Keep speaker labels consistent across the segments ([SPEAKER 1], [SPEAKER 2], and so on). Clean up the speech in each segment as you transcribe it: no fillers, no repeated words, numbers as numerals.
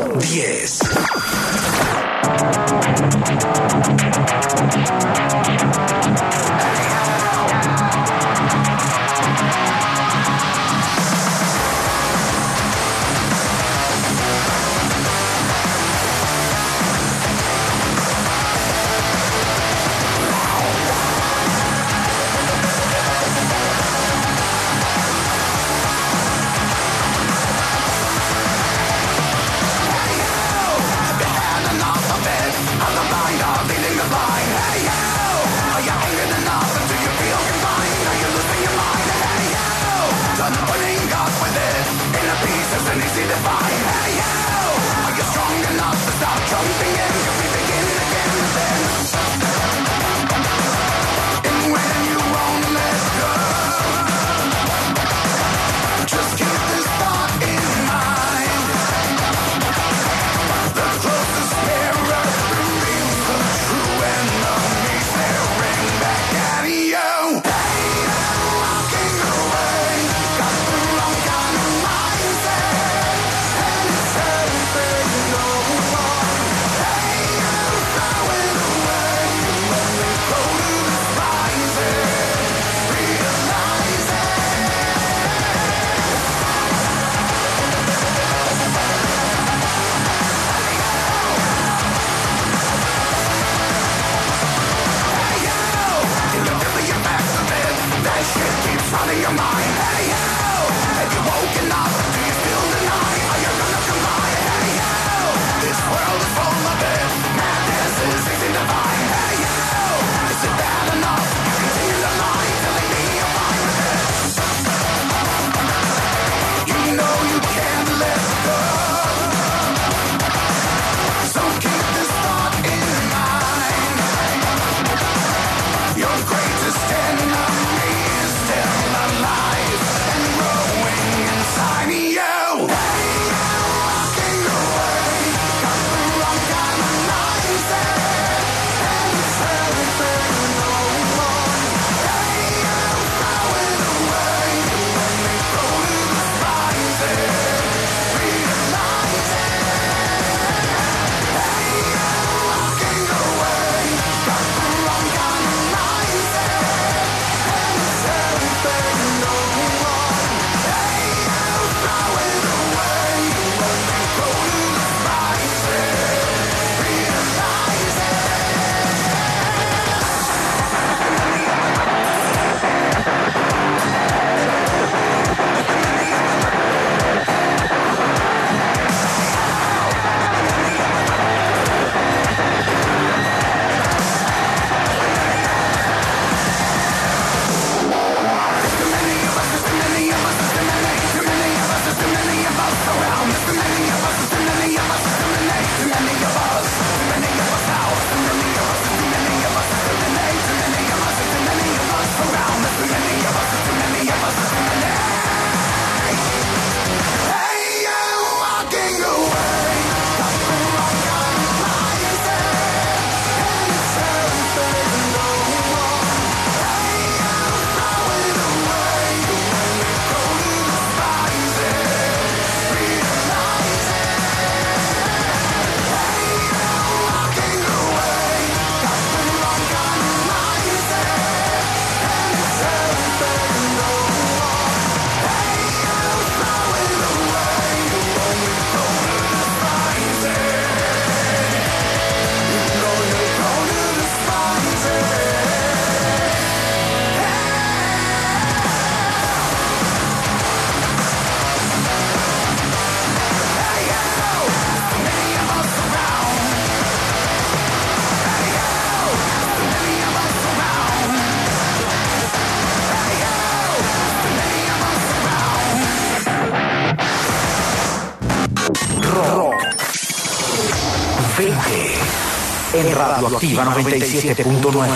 [SPEAKER 1] 10.
[SPEAKER 2] En Radioactiva 97.9.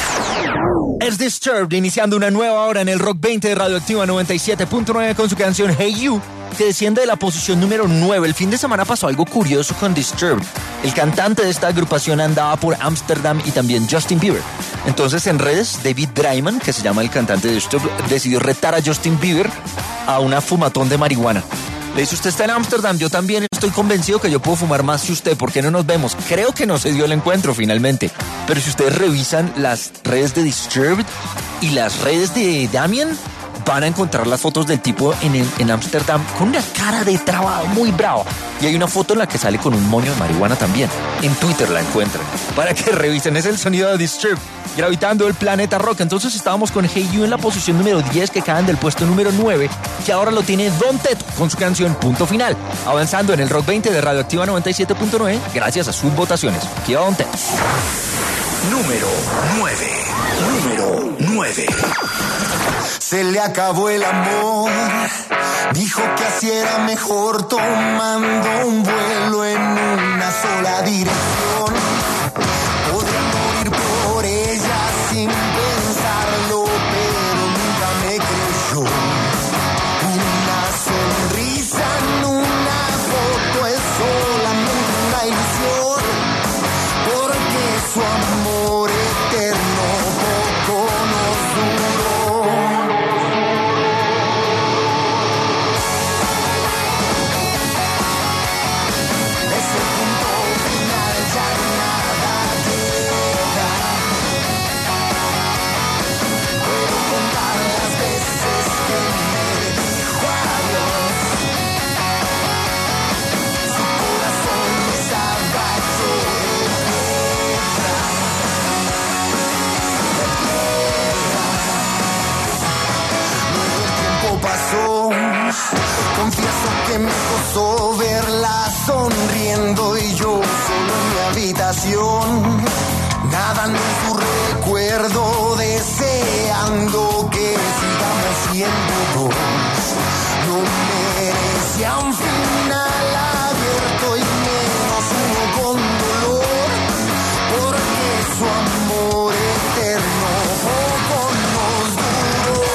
[SPEAKER 3] Es Disturbed, iniciando una nueva hora en el Rock 20 de Radioactiva 97.9 con su canción Hey You, que desciende de la posición número 9. El fin de semana pasó algo curioso con Disturbed. El cantante de esta agrupación andaba por Ámsterdam y también Justin Bieber. Entonces en redes, David Draiman, que se llama el cantante de Disturbed, decidió retar a Justin Bieber a una fumatón de marihuana. Le dice, usted está en Ámsterdam, yo también estoy convencido que yo puedo fumar más que usted, ¿por qué no nos vemos? Creo que no se dio el encuentro finalmente, pero si ustedes revisan las redes de Disturbed y las redes de Damien, van a encontrar las fotos del tipo en Ámsterdam con una cara de trabado muy bravo. Y hay una foto en la que sale con un moño de marihuana también. En Twitter la encuentran. Para que revisen, es el sonido de Disturbed, gravitando el planeta rock. Entonces estábamos con Hey You en la posición número 10, que caen del puesto número 9, que ahora lo tiene Don Teto con su canción Punto Final, avanzando en el Rock 20 de Radioactiva 97.9 gracias a sus votaciones. Aquí va Don Teto.
[SPEAKER 2] Número 9.
[SPEAKER 1] Se le acabó el amor, dijo que así era mejor, tomando un vuelo en una sola dirección. Podría morir por ella sin pensarlo, pero nunca me creyó. Una sonrisa en una foto es solamente una ilusión, porque su amor eterno poco nos duró. Pasó, confieso que me costó verla sonriendo y yo solo en mi habitación, nadando en su recuerdo, deseando que sigamos siendo dos. No merecía un final abierto y menos uno con dolor, porque su amor eterno poco nos duró.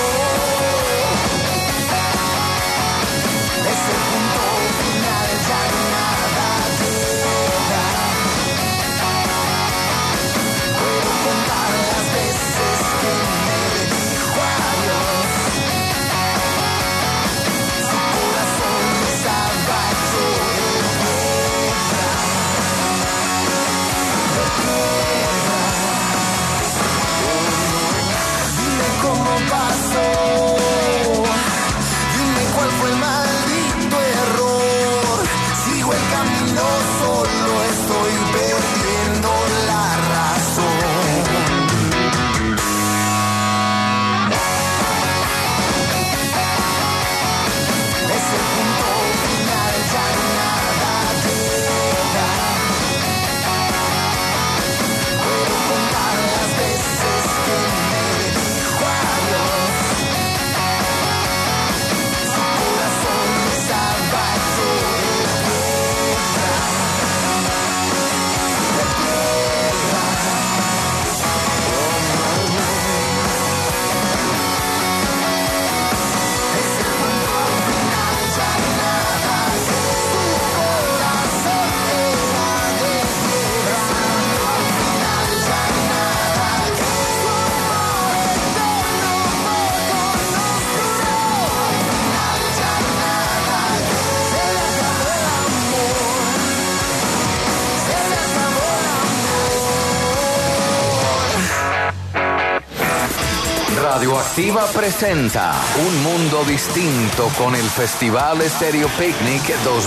[SPEAKER 4] Radioactiva presenta Un Mundo Distinto con el Festival Stereo Picnic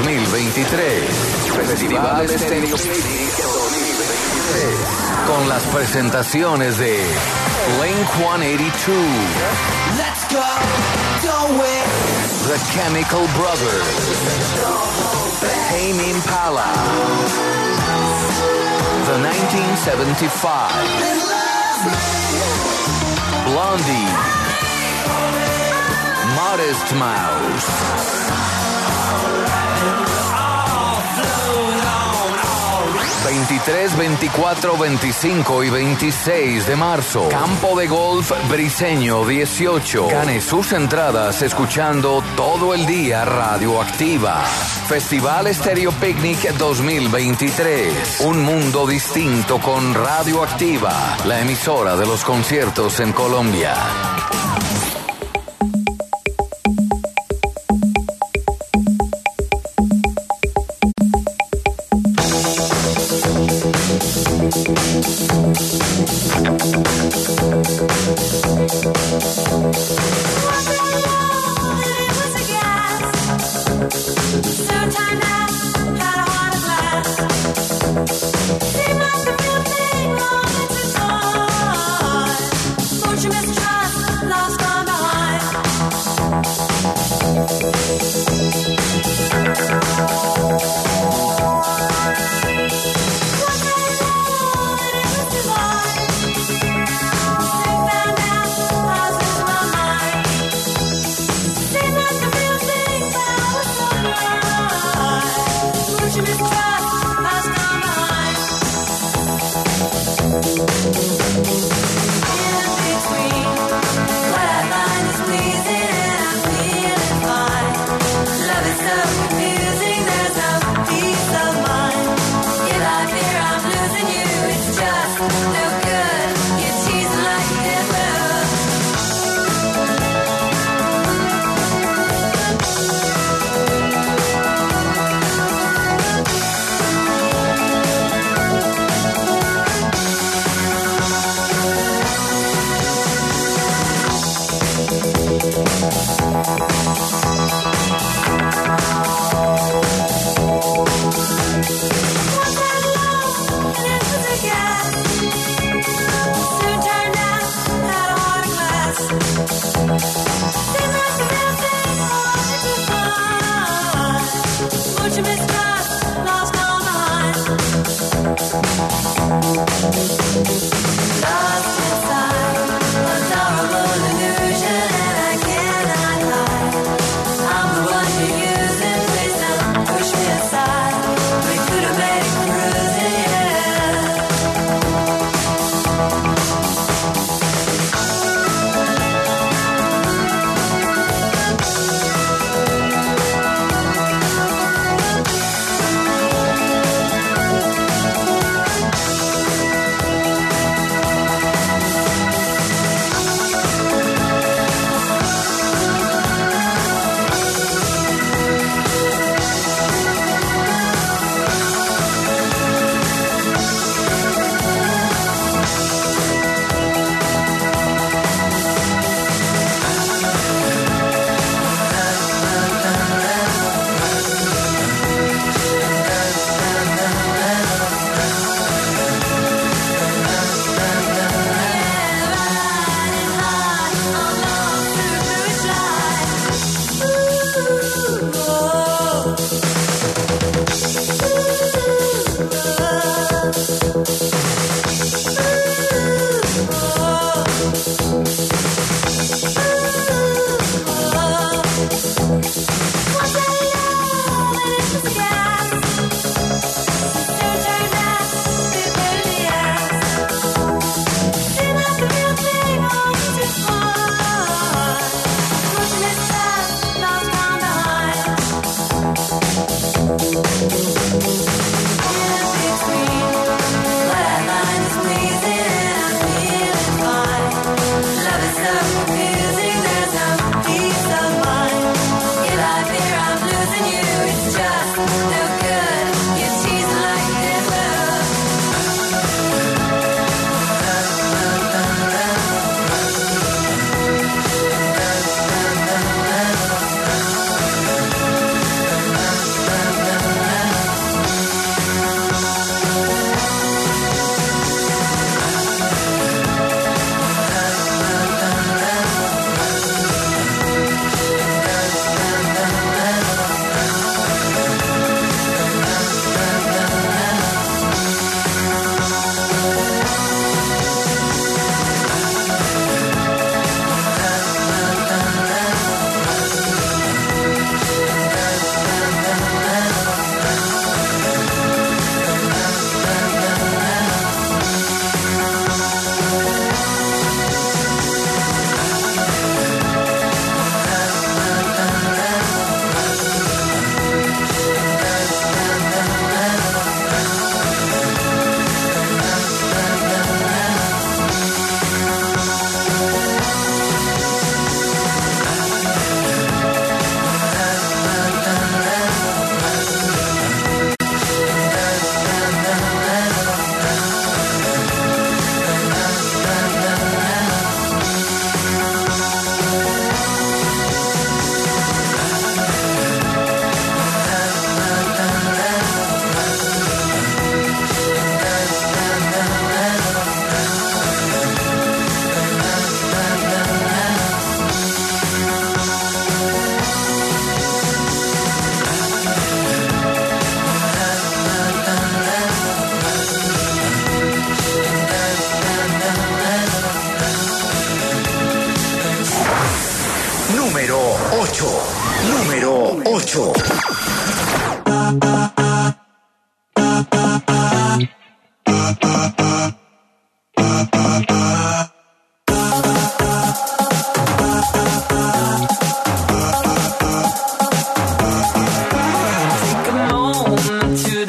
[SPEAKER 4] 2023. Festival Stereo Picnic 2023. Con las presentaciones de Blink-182,
[SPEAKER 1] Let's go, do it.
[SPEAKER 4] The Chemical Brothers, Tame Impala, The 1975, Blondie, Modest Mouse, 23, 24, 25 y 26 de marzo. Campo de Golf Briseño 18. Gane sus entradas escuchando todo el día Radioactiva. Festival Stereo Picnic 2023. Un mundo distinto con Radioactiva, la emisora de los conciertos en Colombia.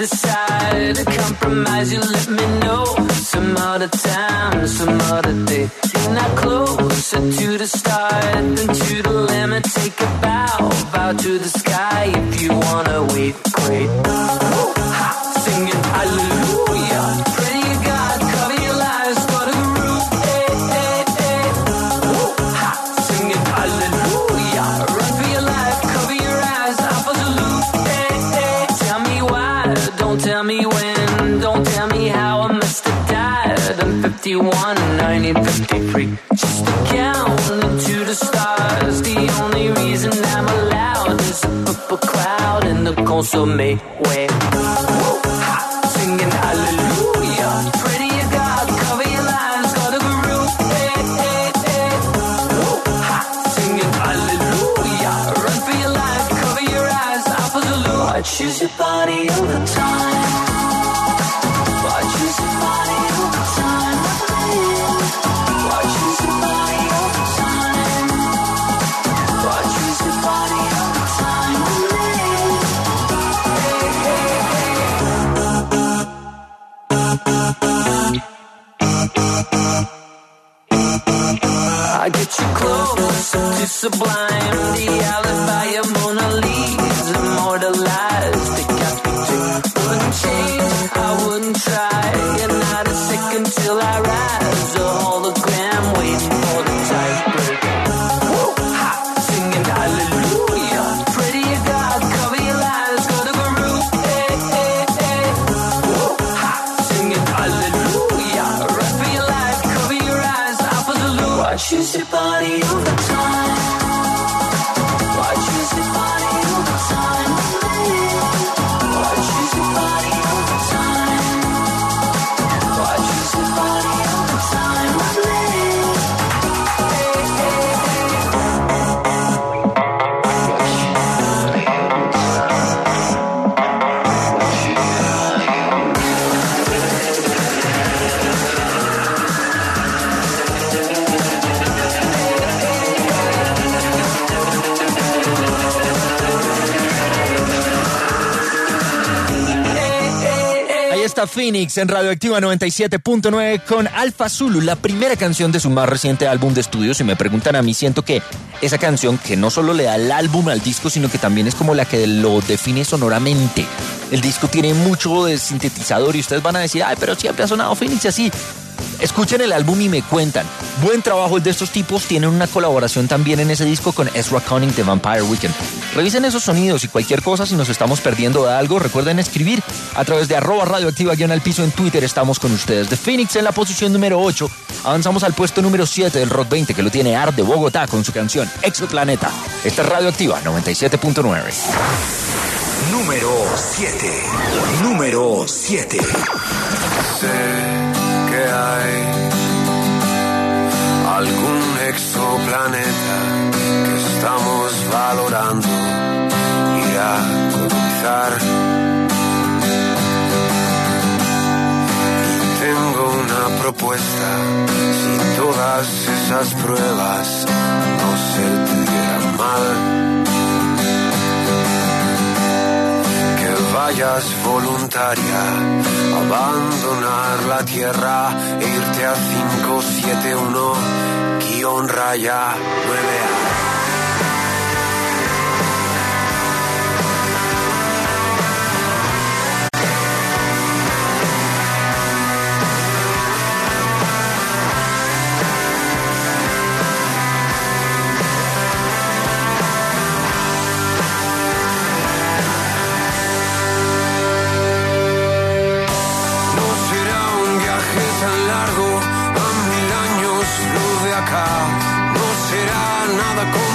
[SPEAKER 1] decide to compromise, you let me know. Some other time, some other day. Not closer to the start than to the limit. Take a bow to the sky. If you wanna wait, great. Singing hallelujah. Pray to God, cover your lies, go to the roof. Singing hallelujah. Run for your life, cover your eyes, off of the loop. Tell me why, don't tell me when, don't tell me how I must have died. I'm 51, 1953. Just a count into the stars. The only reason I'm allowed is a purple cloud in the consommé way. Singing hallelujah. Pray to your God, cover your lies, go to the roof. Singing hallelujah. Run for your life, cover your eyes, off of the loop. I choose your body all the time. I choose your body all the time. I choose your body all the time. I choose your body all the time. I get you close to sublime. The alibi of Mona Lisa immortalized. Decapitate. Wouldn't change, I wouldn't try. And not a second till I rise. A hologram waiting for the tiebreak. Singing hallelujah. Pray to your God, cover your lies, go to the roof. Singing hallelujah. Run for your life, cover your eyes, off of the loop. I choose your body all the time. I choose your body all the time. I choose your body all the time. I choose your body all the time.
[SPEAKER 3] Está Phoenix en Radioactiva 97.9 con Alpha Zulu, la primera canción de su más reciente álbum de estudio. Si me preguntan a mí, siento que esa canción que no solo le da el álbum al disco, sino que también es como la que lo define sonoramente. El disco tiene mucho de sintetizador y ustedes van a decir, ay, pero siempre ha sonado Phoenix así. Escuchen el álbum y me cuentan. Buen trabajo el de estos tipos. Tienen una colaboración también en ese disco con Ezra Koenig de Vampire Weekend. Revisen esos sonidos y cualquier cosa. Si nos estamos perdiendo de algo, recuerden escribir a través de @radioactiva_al piso en Twitter. Estamos con ustedes. The Phoenix en la posición número 8. Avanzamos al puesto número 7 del Rock 20, que lo tiene Art de Bogotá con su canción Exoplaneta. Esta es Radioactiva 97.9.
[SPEAKER 2] Número 7. Número 7.
[SPEAKER 5] Que hay algún exoplaneta que estamos valorando ir a colonizar. Y tengo una propuesta: si todas esas pruebas no se te dieran mal, vayas voluntaria, abandonar la tierra e irte a 571-9A. No será nada como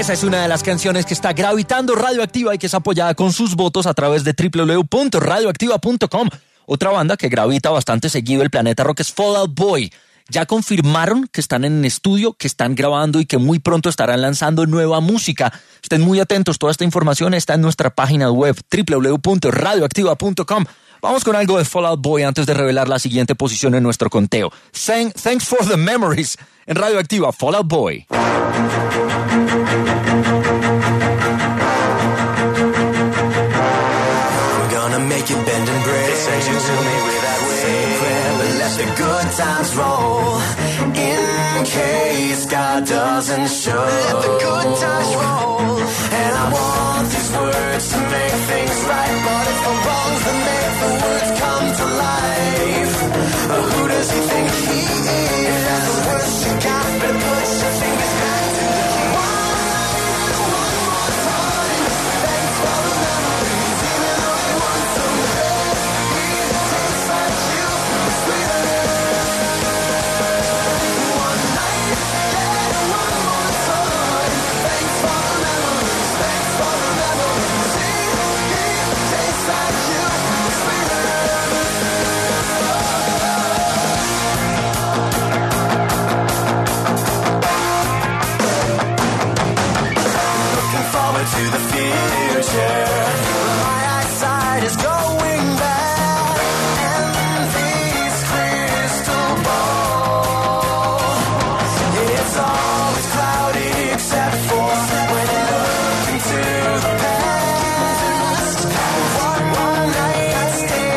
[SPEAKER 3] Esa es una de las canciones que está gravitando Radioactiva y que es apoyada con sus votos a través de www.radioactiva.com. Otra banda que gravita bastante seguido el planeta rock es Fall Out Boy. Ya confirmaron que están en estudio, que están grabando y que muy pronto estarán lanzando nueva música. Estén muy atentos, toda esta información está en nuestra página web www.radioactiva.com. Vamos con algo de Fall Out Boy antes de revelar la siguiente posición en nuestro conteo. Thanks for the memories. En Radioactiva, Fall Out Boy.
[SPEAKER 5] Make it bend and break. They sent you to me with that way. But let the good times roll. In case God doesn't show. Let the good times roll. And I want these words to make things right. But if the wrongs that make the words come to life, who does he think he is? If that's the worst you got, better put your fingers back to the key. One more time. Thanks for the memories, even though they weren't so great. It tastes like you, sweeter. One night, yeah, one more time. Thanks for the memories, thanks for the memories. It tastes like you, sweeter. Looking forward to the future. My eyesight is going bad, and these crystal balls, it's always cloudy except for when you look into the past. One night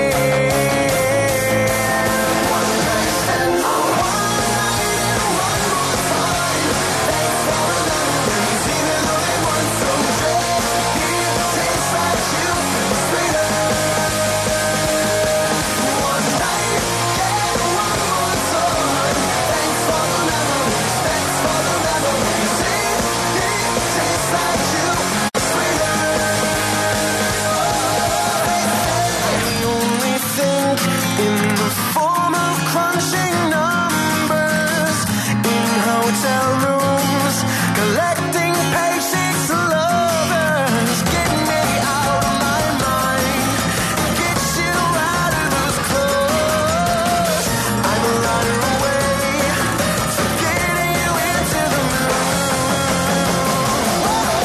[SPEAKER 5] stand, one night stand, one night and one more time. Thanks for the memories, even though they weren't so great. It tastes like you, sweeter. One night, yeah, one more time. Thanks for the memories, thanks for the memories. It tastes like you, sweeter. We only think in the form of crunching numbers in hotel rooms, collecting paychecks to lovers. Get me out of my mind, get you out of those clothes. I'm running away, getting you into the moon.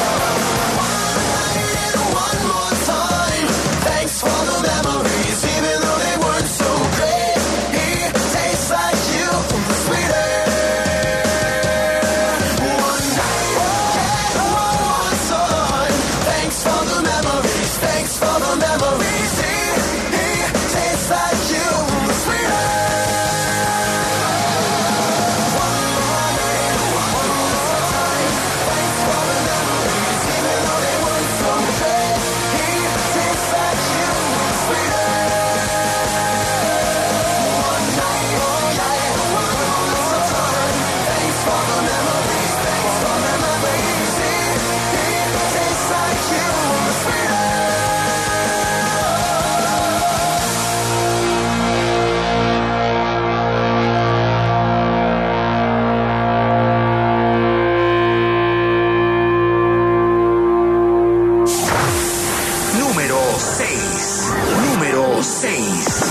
[SPEAKER 5] One more time, thanks for the memories, even though they weren't so great. It tastes like you, sweeter. One night, yeah, one more time. Thanks for the memories, thanks for the memories. It tastes like you, sweeter. One more night, one more time. Thanks for the memories, even though they weren't so great. It tastes like you, sweeter. One night, yeah, one more time. Thanks for the memories, thanks for the memories. It tastes like you, sweeter.
[SPEAKER 2] Número 6. Número 6.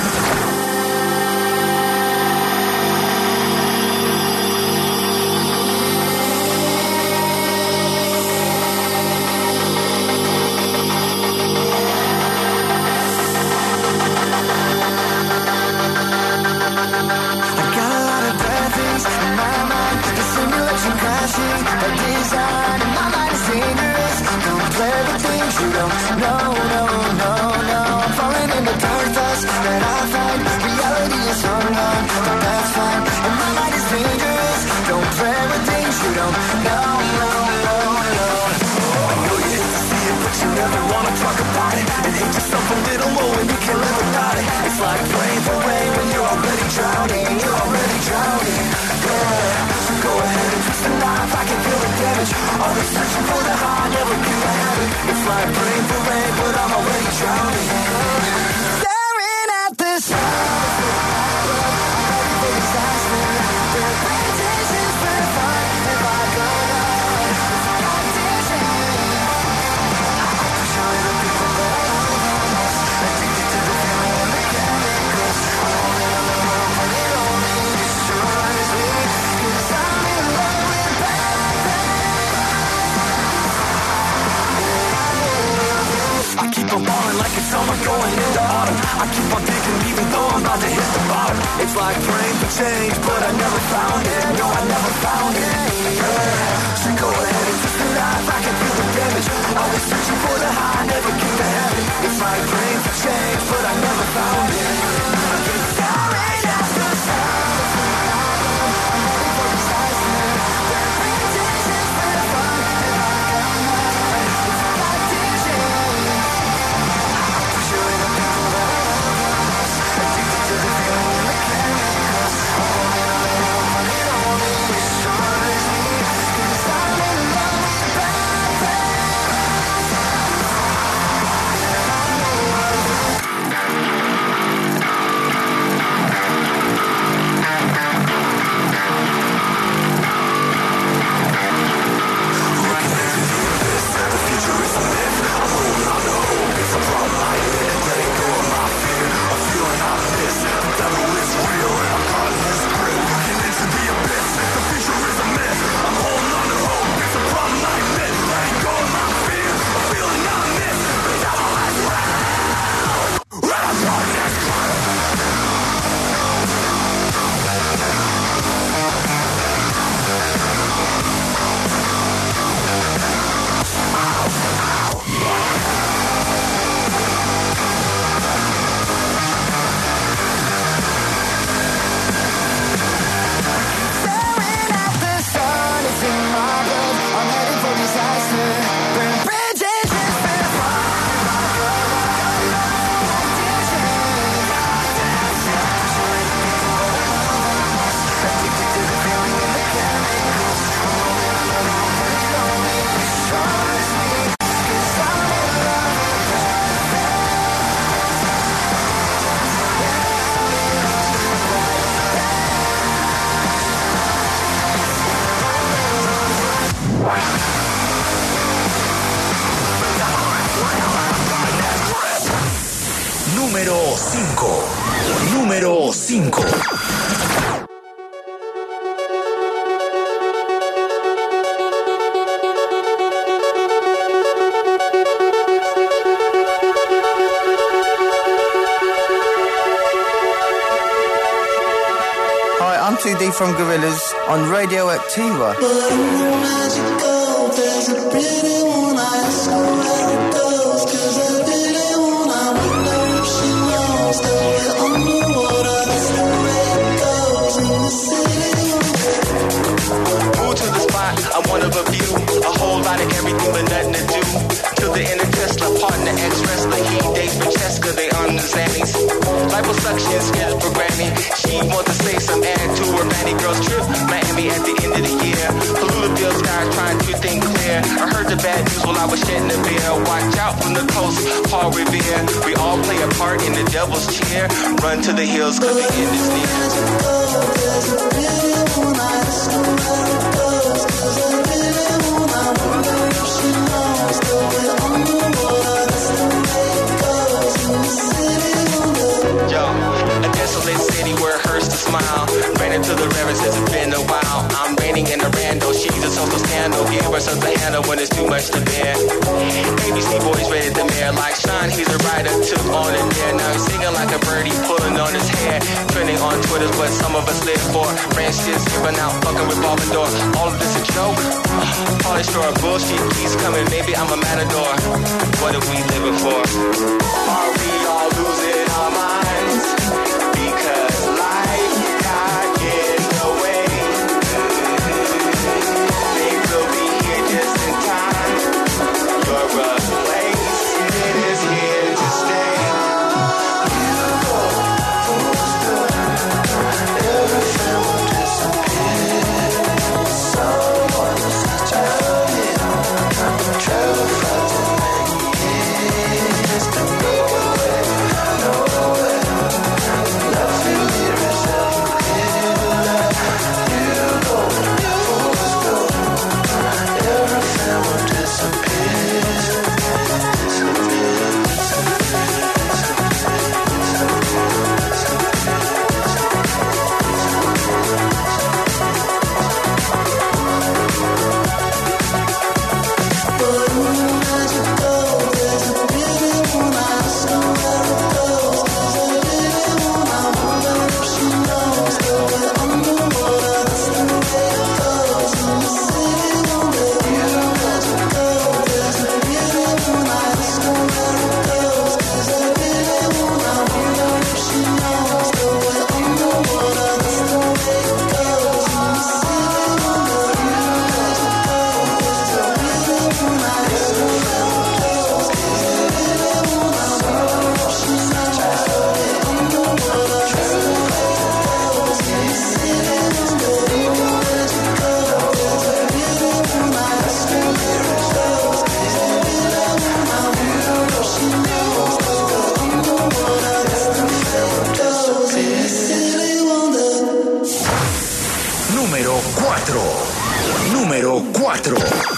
[SPEAKER 5] I've got a lot of bad things in my mind. The simulation crashing, by design, and my mind is dangerous. Don't play with things you don't know, no, no, no. I'm falling into dark thoughts that I find. Reality is hung on, but that's fine. And my mind is dangerous. Don't play with things you don't know, no, no, no. I know you hate to see it, but you never wanna talk about it. And hate yourself a little more when you can't live without it. It's like praying for rain when you're already drowning. You're already drowning, yeah. So go ahead and twist the knife. I can feel the damage. Always searching for the high, never knew I had it. It's like praying for rain, but I'm already drowning. Staring at the sun. Disaster. The temptations for fun. If I go down,
[SPEAKER 6] keep on digging even though I'm about to hit the bottom. It's like praying for change, but I never found it. No, I never found it. So go ahead and twist the life, I can feel the damage. Always searching for the high, never get to heaven. It's like praying for change, but I never found it. It's alright after sun.
[SPEAKER 2] Número 5.
[SPEAKER 7] Hi, I'm 2D from Gorillaz on Radioactiva.
[SPEAKER 5] But I'm magical, there's a pretty one, I ask her where it goes, 'cause I really wanna wonder if she knows that we're underwater, that's the way it goes in the city.
[SPEAKER 8] Move to the spot, I'm one of a few, a whole lot of everything but nothing to do. To the inner Tesla, partner, ex-wrestler, he dates Francesca, they on the Xannies. Liposuction skills programming, she wants to say some add to her Vanny Girls trip, Miami at the end of the year. Polluted bill skies trying to think clear. I heard the bad news while I was shedding a beer. Watch out from the coast, Paul Revere. We all play a part in the devil's cheer. Run to the hills 'cause the end is near.
[SPEAKER 5] There's a pretty one, I ask her where it goes, 'cause I really wanna wonder if she knows that we're underwater, that's the way it goes in the city.
[SPEAKER 8] Yo, a desolate city where it hurts to smile. Ran into the river since it's been a while. I'm raining in a rando, she's a social scandal. Give her something to handle when it's too much to bear. ABC boys rated the mayor like Sean, he's a writer, took on it there. Now he's singing like a birdie, pulling on his hair. Trending on Twitter's what some of us live for. Ranch just giving out, fucking revolving door. All of this a joke? Polish store bullshit keeps coming, maybe I'm a matador. What are we living for? Are we all losing our minds? Because life got in the way. They will be here just in time. Your replacement is here to stay.
[SPEAKER 5] Everything will disappear. Someone's tell me, travel for too many years to know.
[SPEAKER 2] 4.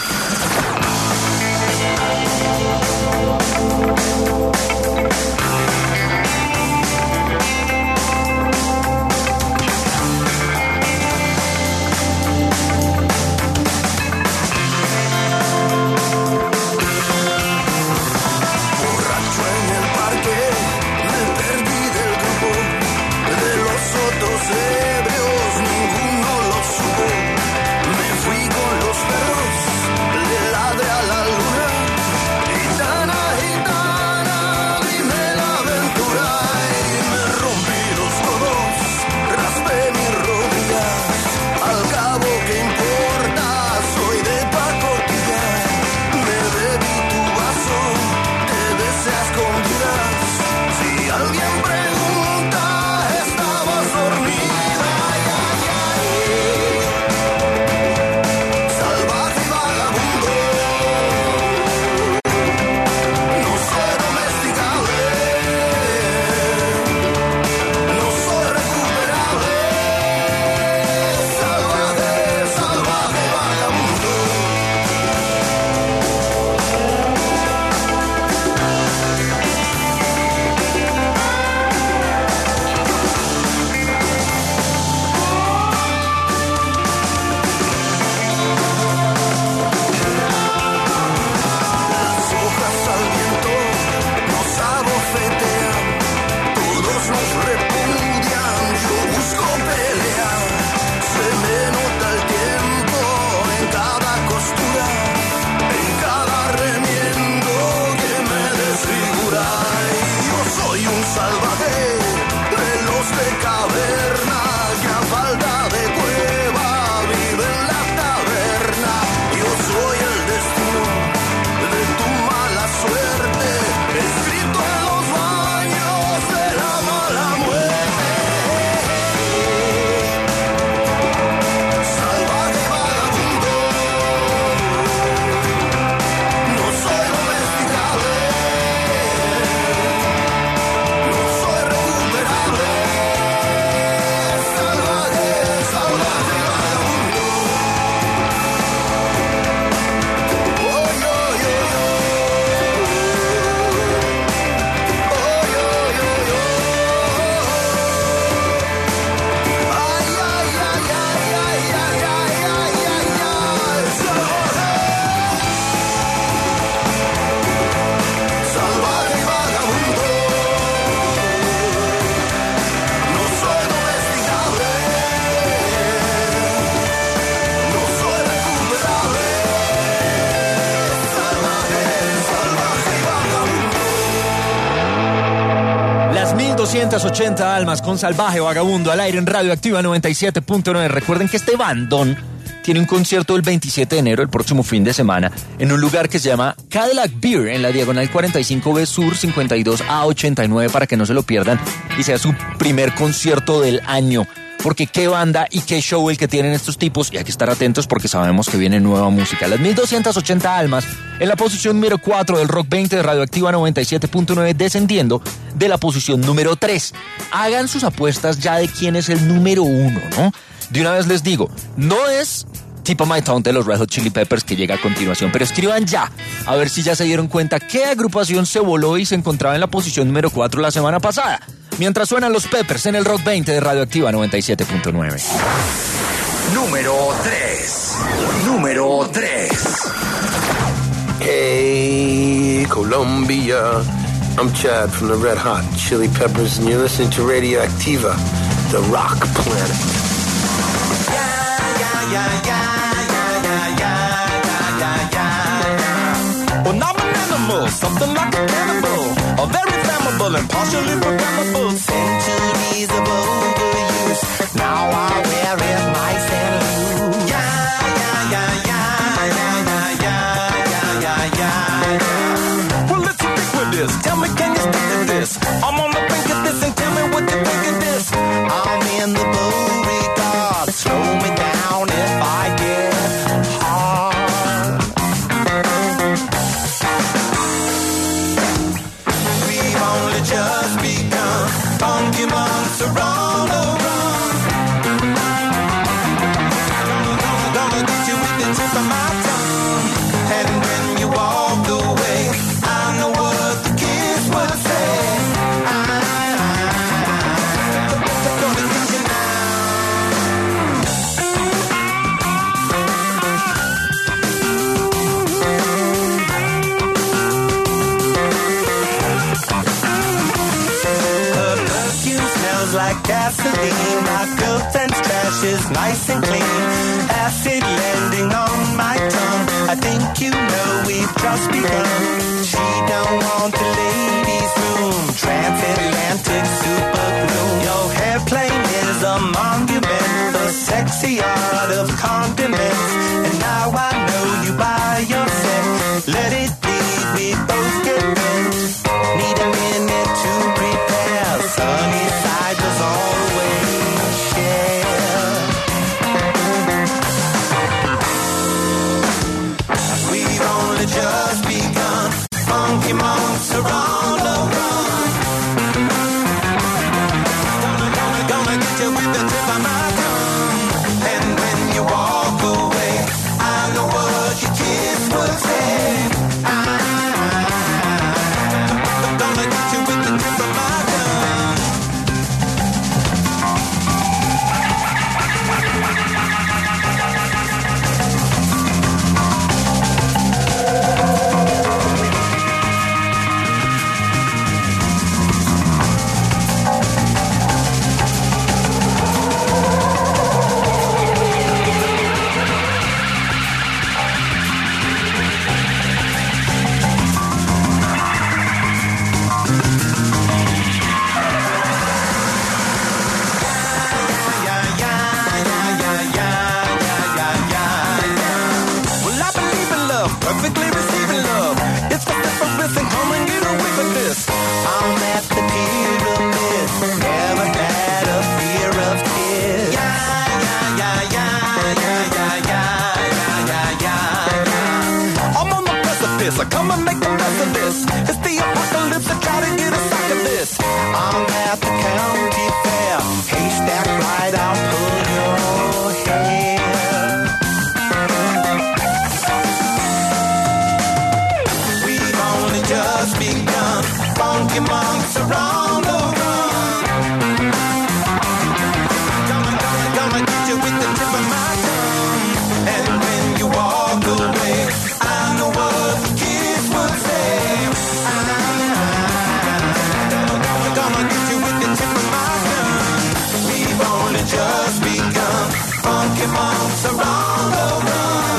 [SPEAKER 6] Ebrios, ninguno lo supo. Me fui con los perros, le ladré a la luna. Gitana, gitana, dime la aventura. Y me rompí los codos, raspé mis rodillas. Al cabo, ¿qué importa? Soy de pacotilla. Me bebí tu vaso, te besé a escondidas. Si alguien pregunta, estabas dormida.
[SPEAKER 3] Las 1280 almas con Salvaje Vagabundo al aire en Radioactiva 97.9. Recuerden que este bandón tiene un concierto el 27 de enero, el próximo fin de semana, en un lugar que se llama Cadillac Beer, en la diagonal 45B Sur 52A89, para que no se lo pierdan y sea su primer concierto del año. Porque qué banda y qué show el que tienen estos tipos, y hay que estar atentos porque sabemos que viene nueva música. Las 1280 almas en la posición número 4 del Rock 20 de Radioactiva 97.9, descendiendo de la posición número 3. Hagan sus apuestas ya de quién es el número 1, ¿no? De una vez les digo, no es Tip of My Tongue de los Red Hot Chili Peppers que llega a continuación, pero escriban ya, a ver si ya se dieron cuenta qué agrupación se voló y se encontraba en la posición número 4 la semana pasada. Mientras suenan los Peppers en el Rock 20 de Radioactiva 97.9.
[SPEAKER 2] Número 3. Número 3.
[SPEAKER 9] Hey, Colombia. I'm Chad from the Red Hot Chili Peppers, and you're listening to Radioactiva, the rock planet.
[SPEAKER 6] Well, I'm an animal, something like a cannibal, a very flammable and partially programmable. Centuries of overuse, now I wear it nice and loose. Well, let's stick with this. Tell me, can you stick to this? I'm on the brink of this, and tell me what you think of this. I'm in the Beauregard. Slow me down if I get hard. We've only just begun. Funky monks are on the run. Gonna get you with the tip of my tongue. gasoline. My girlfriend's trash is nice and clean. Acid landing on my tongue. I think you know we've just begun. She don't want the ladies' room. Transatlantic super glue. Your airplane is a monument. The sexy art of condiments. And now I know you by yourself. Let it be, we both get bent. Need a minute to prepare. Sunny side was always share. We've only just begun. Funky monks are on the run. Gonna get you with the tip of my tongue. And when you walk away, I know what your kiss would say. Gonna get you with the tip of my tongue. Perfectly receiving love. It's the simplest and come and get away with this. I'm at the pyramid. Never had a fear of kids. I'm on the precipice. I come and make the best of this. It's the apocalypse. I try to get a sack of this. I'm at the county fair. Haystack right, I'll pull your hair. Just begun. Funky monks are on the run. Gonna get you with the tip of my tongue. And when you walk away, I know what the kids would say. Gonna get you with the tip of my tongue. We've only just begun. Funky monks are on the run.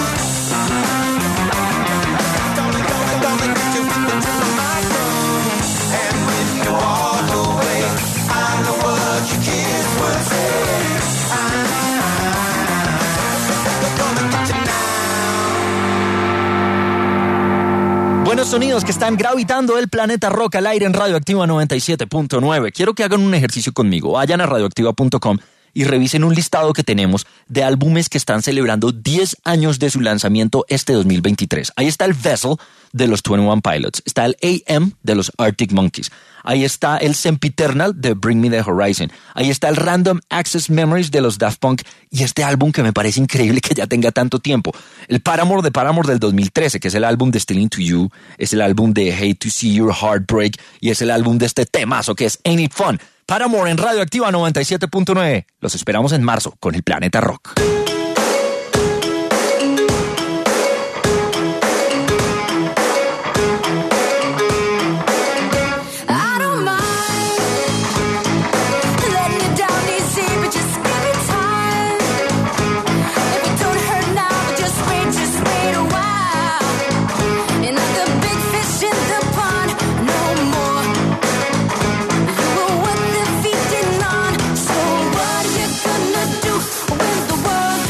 [SPEAKER 6] Gonna get you with the tip of my tongue. And when you walk away, I know what your kids would say. Gonna get you now.
[SPEAKER 3] Buenos sonidos que están gravitando el planeta rock al aire en Radioactiva 97.9. Quiero que hagan un ejercicio conmigo. Vayan a radioactiva.com y revisen un listado que tenemos de álbumes que están celebrando 10 años de su lanzamiento este 2023. Ahí está el Vessel de los 21 Pilots, está el AM de los Arctic Monkeys, ahí está el Sempiternal de Bring Me the Horizon, ahí está el Random Access Memories de los Daft Punk y este álbum que me parece increíble que ya tenga tanto tiempo, el Paramore de Paramore del 2013, que es el álbum de Still Into You, es el álbum de Hate to See Your Heartbreak y es el álbum de este temazo que es Ain't It Fun. Paramore en Radioactiva 97.9. Los esperamos en marzo con el Planeta Rock.
[SPEAKER 5] The world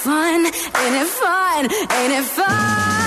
[SPEAKER 10] fun? Ain't it fun? Ain't it fun?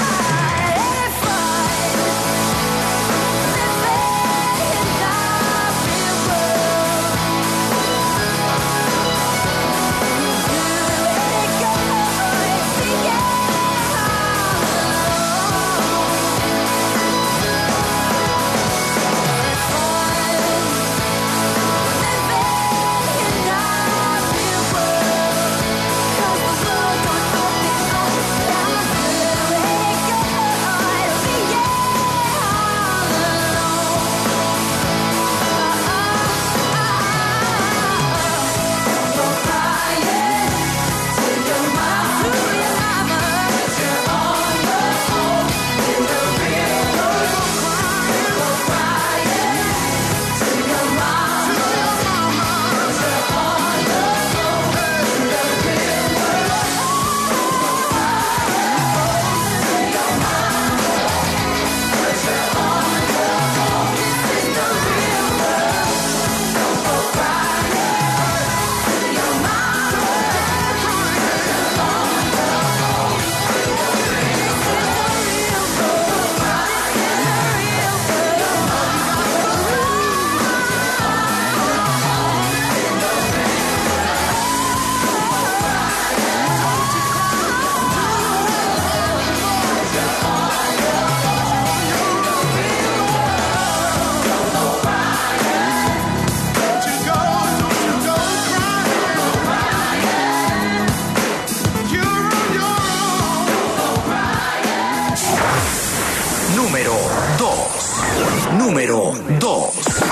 [SPEAKER 2] Número 2.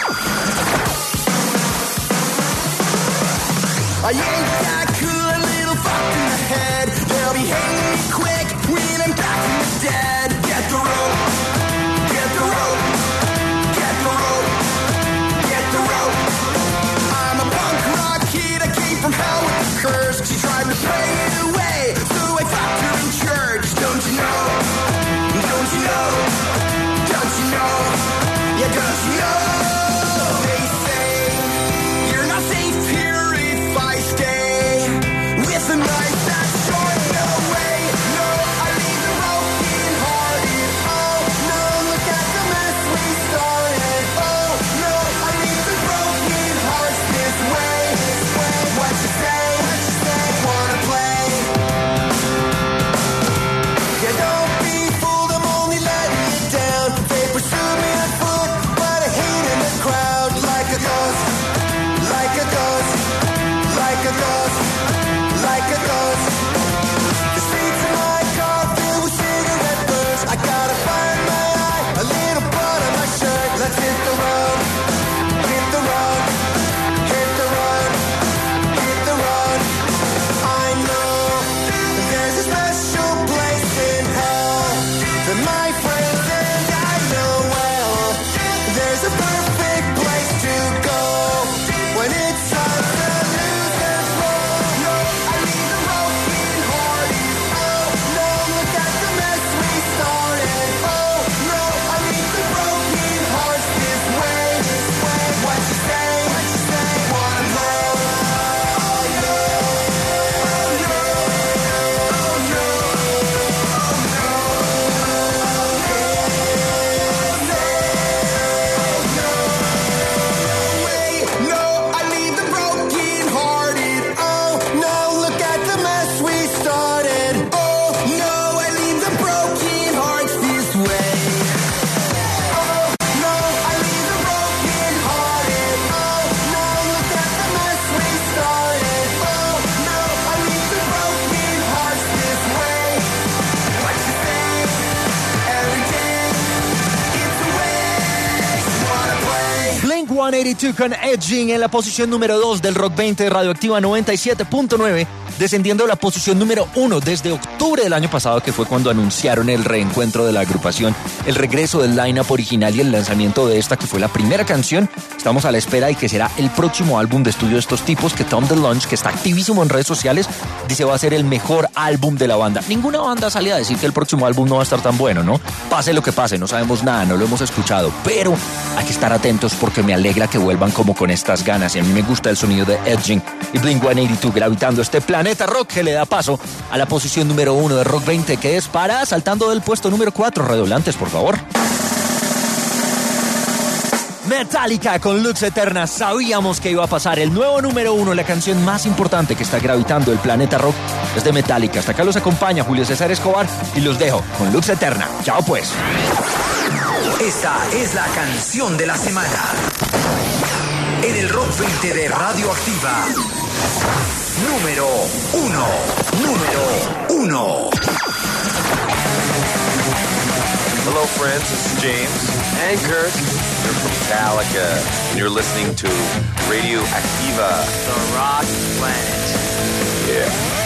[SPEAKER 6] I ain't that cool, a little fucked in the head. They'll be hanging me quick when I'm back from the dead. Get the rope, get the rope, get the rope, get the rope. I'm a punk rock kid, I came from hell with the curse. She tried to pray it away, so I fucked her in church. Don't you know? Don't you know? Don't you know? Yeah, don't you know? They say you're not safe here if I stay with a knife that's short. No way, no, I leave the broken hearted. Oh no, look at the mess we started. Oh no, I leave the broken hearts this way. What you say? Wanna play? Yeah, don't be fooled, I'm only letting you down. They pursue me on foot, but I hate in the crowd. Like a ghost, like a ghost, like a ghost, like a ghost. The streets of my car filled with cigarette burns. I got a fire in my eye, a little blood on my shirt. Let's hit the road, hit the road, hit the road, hit the road. I know there's a special place in hell that my friends and I know well. There's a perfect place to go when it's time to lose control. No, I leave the broken hearted. Oh no, look at the mess we started. Oh no, I leave the broken hearts this way. What you say? Wanna play? Oh no, oh no, oh no, no, I leave the broken hearted. Oh no, look at the mess we started. Oh no, I leave the broken hearts this way. Oh no, I leave the broken hearted. Oh no, look at the mess we started. Oh no, I leave the broken hearts this way. What you think? Every day, it's a waste. Wanna play?
[SPEAKER 3] Blink-182 con Edging en la posición número 2 del Rock 20 de Radioactiva 97.9, descendiendo a la posición número 1 desde octubre del año pasado, que fue cuando anunciaron el reencuentro de la agrupación, el regreso del line-up original y el lanzamiento de esta, que fue la primera canción. Estamos a la espera de que será el próximo álbum de estudio de estos tipos, que Tom DeLonge, que está activísimo en redes sociales, dice va a ser el mejor álbum de la banda. Ninguna banda sale a decir que el próximo álbum no va a estar tan bueno, ¿no? Pase lo que pase, no sabemos nada, no lo hemos escuchado, pero hay que estar atentos porque me alegra alegra que vuelvan como con estas ganas. Y a mí me gusta el sonido de Edging y Blink-182 gravitando este planeta rock que le da paso a la posición número 1 de Rock 20, que es para saltando del puesto número 4. Redoblantes, por favor. Metallica con Lux Eterna. Sabíamos que iba a pasar. El nuevo número 1, la canción más importante que está gravitando el planeta rock, es de Metallica. Hasta acá los acompaña Julio César Escobar y los dejo con Lux Eterna. Chao pues.
[SPEAKER 2] Esta es la canción de la semana en el Rock 20 de Radioactiva. Número 1.
[SPEAKER 11] Hello, friends. This is James and Kirk. You're from Metallica, and you're listening to Radioactiva,
[SPEAKER 8] The Rock Planet.
[SPEAKER 11] Yeah.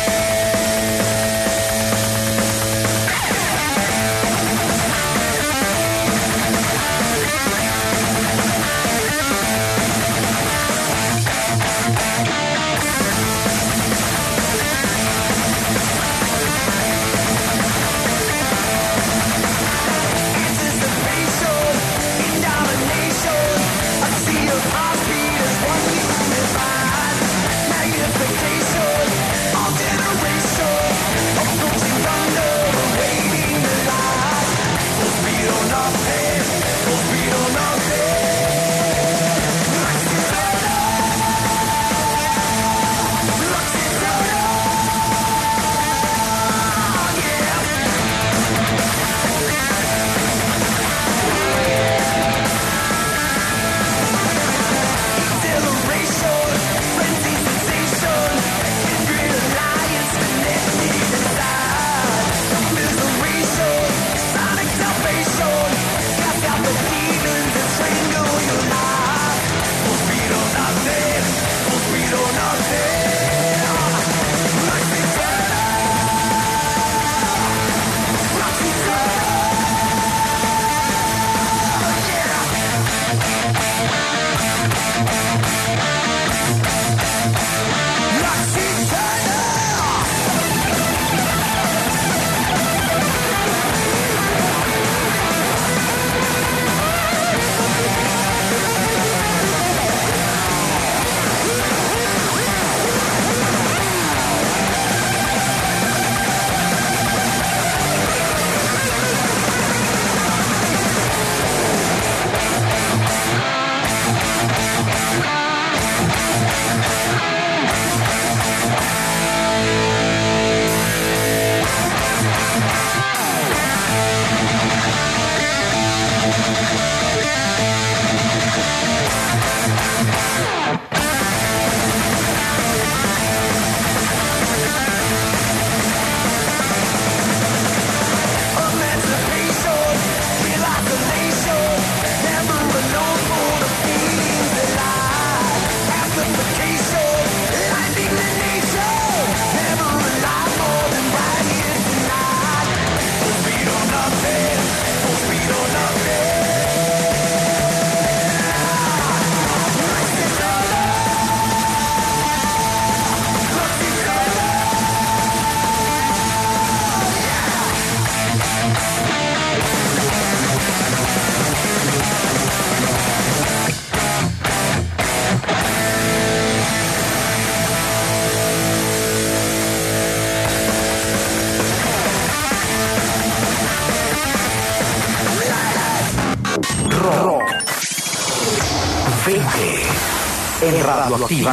[SPEAKER 2] En Radioactiva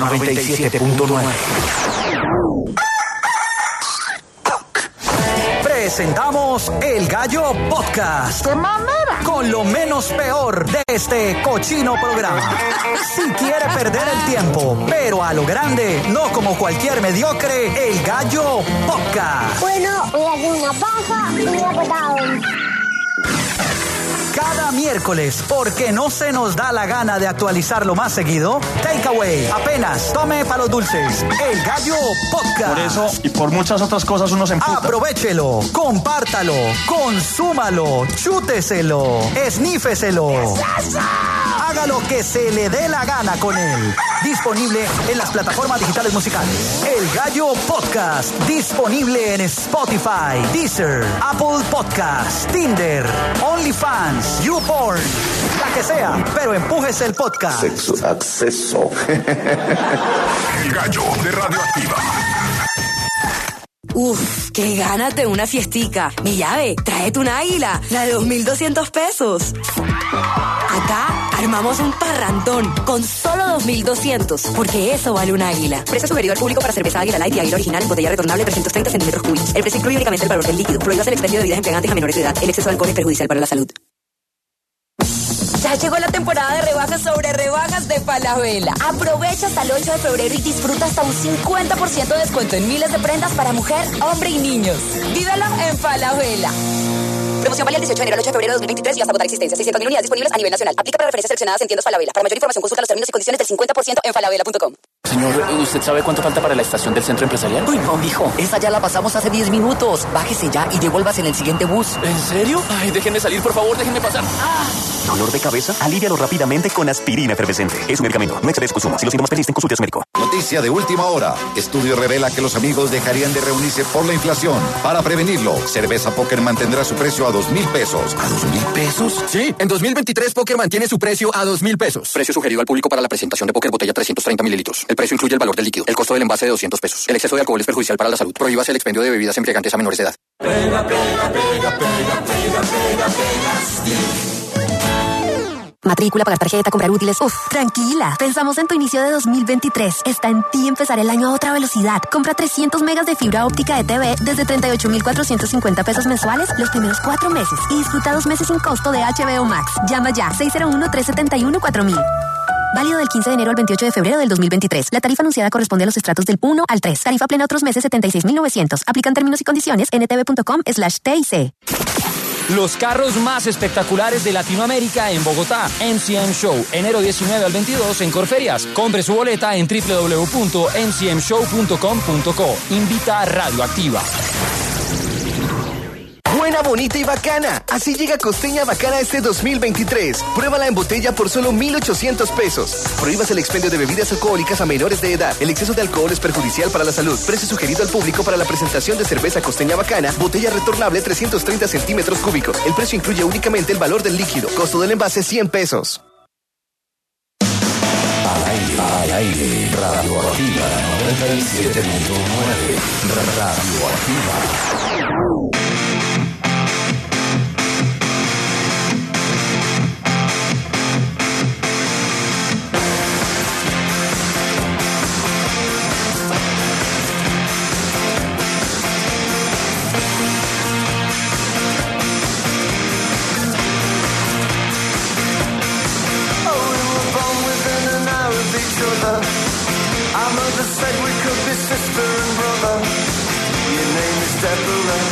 [SPEAKER 2] 97.9. Presentamos El Gallo Podcast. Con lo menos peor de este cochino programa. Si quiere perder el tiempo, pero a lo grande, no como cualquier mediocre, El Gallo Podcast.
[SPEAKER 12] Bueno, voy a hacer una paja y una patada.
[SPEAKER 2] Cada miércoles, porque no se nos da la gana de actualizarlo más seguido, Takeaway, apenas tome para los dulces, El Gallo Podcast.
[SPEAKER 13] Por eso y por muchas otras cosas uno se emputa.
[SPEAKER 2] Aprovechelo, compártalo, consúmalo, chúteselo, esnífeselo. Haga lo que se le dé la gana con él. Disponible en las plataformas digitales musicales. El Gallo Podcast, disponible en Spotify, Deezer, Apple Podcasts, Tinder, OnlyFans, YouPorn. La que sea, pero empújese el podcast.
[SPEAKER 14] Sexo, acceso.
[SPEAKER 15] El gallo de Radioactiva.
[SPEAKER 10] Uf, qué ganas de una fiestica. Mi llave, tráete un águila, la de 2.200 pesos. Acá armamos un parrandón con solo 2.200, porque eso vale un águila. Precio sugerido al público para cerveza Águila Light y Águila Original, botella retornable 330 centímetros cúbicos. El precio incluye únicamente el valor del líquido. Prohíbas el expendio de bebidas embriagantes a menores de edad. El exceso de alcohol es perjudicial para la salud. Ya llegó la temporada de rebajas sobre rebajas de Falabella. Aprovecha hasta el 8 de febrero y disfruta hasta un 50% de descuento en miles de prendas para mujer, hombre y niños. Vívelo en Falabella. Promoción válida el 18 de enero al 8 de febrero de 2023 y hasta agotar existencia. 600.000 unidades disponibles a nivel nacional. Aplica para referencias seleccionadas en tiendas Falabella. Para mayor información consulta los términos y condiciones del 50% en falabella.com.
[SPEAKER 16] Señor, ¿usted sabe cuánto falta para la estación del centro empresarial?
[SPEAKER 17] Uy, no, mijo. Esa ya la pasamos hace 10 minutos. Bájese ya y devuélvase en el siguiente bus.
[SPEAKER 16] ¿En serio? Ay, déjenme salir, por favor, déjenme pasar. ¡Ah!
[SPEAKER 18] ¿Dolor de cabeza? Alívialo rápidamente con aspirina efervescente. Es un medicamento. No excedes consumo. Si los síntomas persisten, consulte a su médico.
[SPEAKER 19] Noticia de última hora. Estudio revela que los amigos dejarían de reunirse por la inflación. Para prevenirlo, Cerveza Póker mantendrá su precio a 2,000 pesos.
[SPEAKER 18] ¿A 2,000 pesos?
[SPEAKER 16] Sí, en 2023 Póker mantiene su precio a 2,000 pesos. Precio sugerido al público para la presentación de Póker botella 330 mililitros. El precio incluye el valor del líquido. El costo del envase de 200 pesos. El exceso de alcohol es perjudicial para la salud. Prohíbase el expendio de bebidas embriagantes a menores de edad.
[SPEAKER 10] Matrícula, pagar tarjeta, comprar útiles. Uf, tranquila. Pensamos en tu inicio de 2023. Está en ti empezar el año a otra velocidad. Compra 300 megas de fibra óptica de TV desde 38,450 pesos mensuales los primeros 4 meses. Y disfruta 2 meses sin costo de HBO Max. Llama ya, 601-371-4000. Válido del 15 de enero al 28 de febrero del 2023. La tarifa anunciada corresponde a los estratos del 1 al 3. Tarifa plena otros meses 76,900. Aplican términos y condiciones ntv.com/TIC.
[SPEAKER 20] Los carros más espectaculares de Latinoamérica en Bogotá. MCM Show, enero 19 al 22 en Corferias. Compre su boleta en www.mcmshow.com.co. Invita a Radioactiva.
[SPEAKER 21] Buena, bonita y bacana. Así llega Costeña Bacana este 2023. Pruébala en botella por solo 1,800 pesos. Prohíbas el expendio de bebidas alcohólicas a menores de edad. El exceso de alcohol es perjudicial para la salud. Precio sugerido al público para la presentación de cerveza Costeña Bacana. Botella retornable 330 centímetros cúbicos. El precio incluye únicamente el valor del líquido. Costo del envase 100 pesos.
[SPEAKER 18] Al aire, Radioactiva 97.9. Radioactiva.
[SPEAKER 6] Our mother said we could be sister and brother. Your name is Deborah,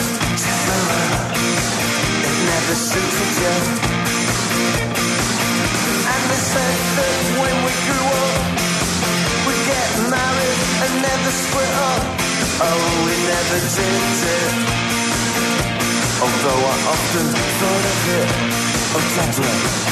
[SPEAKER 6] it never suited you. And they said that when we grew up, we'd get married and never split up. Oh, we never did it. Although I often thought of it. Oh, Deborah,